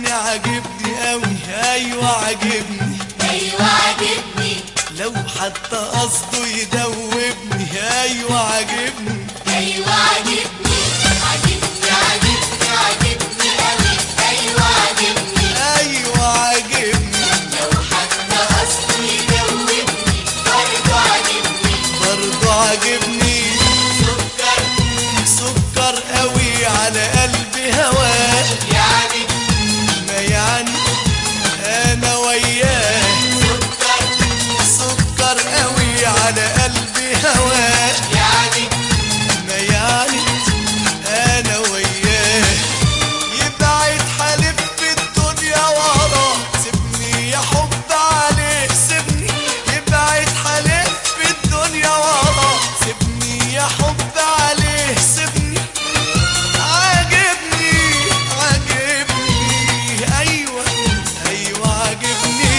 عاجبني أوي، أيوة عاجبني، أيوة عاجبني، لو حتى قصده يدوبني، أيوة عاجبني، أيوة عاجبني، عاجبني عاجبني عاجبني أوي، أيوة عاجبني، أيوة عاجبني، لو حتى قصده يدوبني برضه عاجبني، برضه عاجبني، سكر سكر قوي على قلبي هواه، يعني ما يعني أنا وياه، سكر سكر قوي على قلبي هواه، يعني ما يعني أنا وياه، يبعد حلف في الدنيا وراه، سيبني يا حب عليه سيبني، يبعد حلف في الدنيا وراه، سيبني يا حب عليه سيبني، عاجبني عاجبني، أيوة أيوة عاجبني.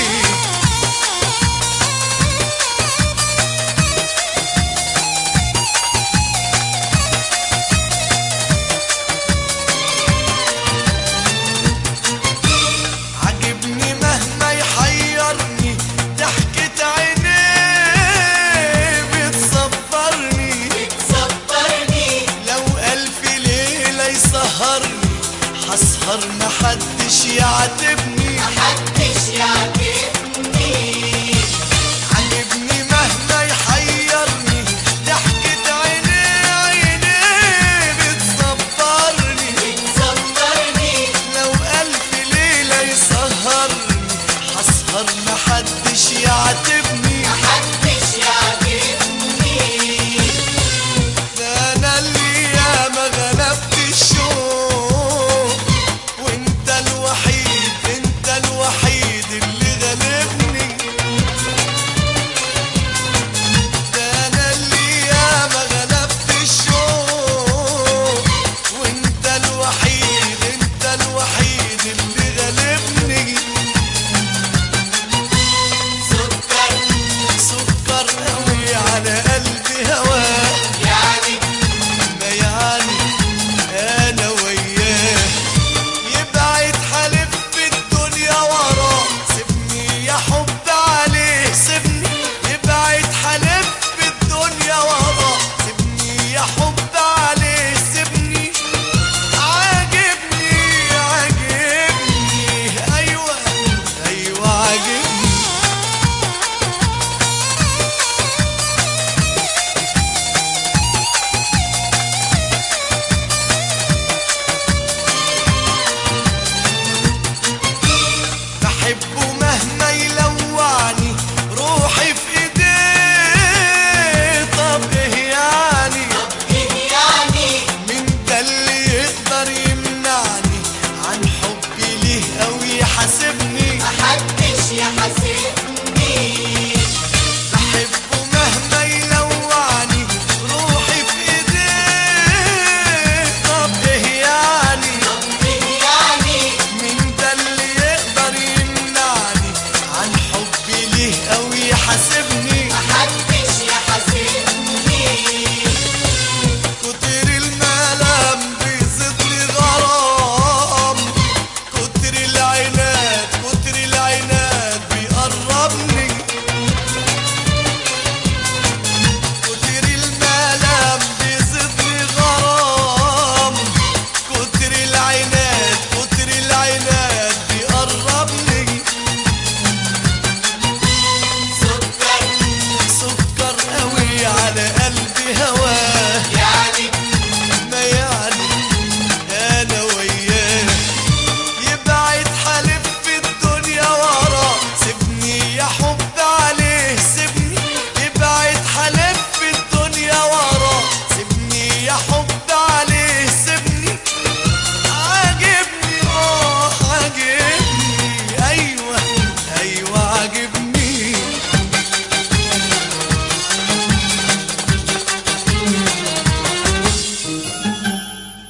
عاجبني مهما يحيرني، ضحكة عينيه بتصبرني، بتصبرني، لو ألف ليلة يسهرني، هسهر محدش يعاتبني، محدش يعجبني، عاجبني مهما يحيرني، ضحكة عينيه بتصبرني، بتصبرني، لو ألف ليلة يسهرني، هسهر محدش يعاتبني.